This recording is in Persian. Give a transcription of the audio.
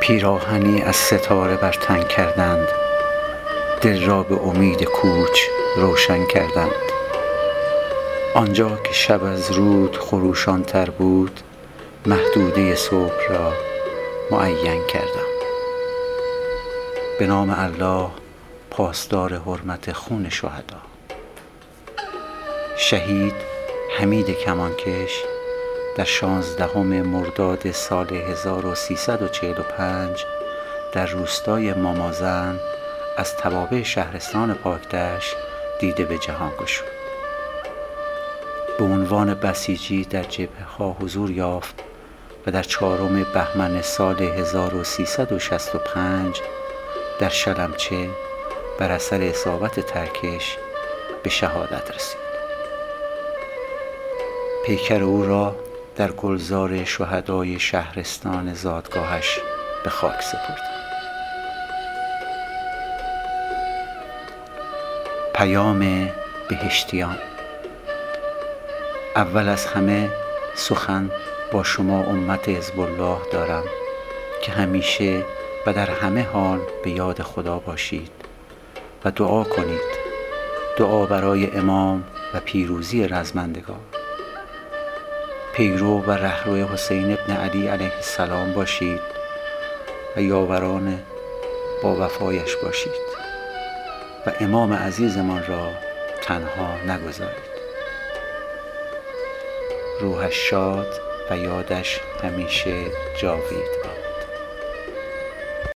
پیراهنی از ستاره بر تن کردند، دل را به امید کوچ روشن کردند. آنجا که شب از رود خروشان تر بود، محدوده صبح را معین کردم. به نام الله، پاسدار حرمت خون شهدا. شهید حمید کمانکش در 16 مرداد سال 1345 در روستای مامازن از توابع شهرستان پاکدشت دیده به جهان گشود. به عنوان بسیجی در جبهه‌ها حضور یافت و در 4 بهمن سال 1365 در شلمچه بر اثر اصابت ترکش به شهادت رسید. پیکر او را در گلزار شهدای شهرستان زادگاهش به خاک سپردند. پیام بهشتیان. اول از همه سخن با شما امت حزب الله دارم که همیشه و در همه حال به یاد خدا باشید و دعا کنید. دعا برای امام و پیروزی رزمندگان. پیرو و رهرو حسین ابن علی علیه السلام باشید و یاوران با وفایش باشید و امام عزیزمان را تنها نگذارید. روحش شاد و یادش همیشه جاوید باد.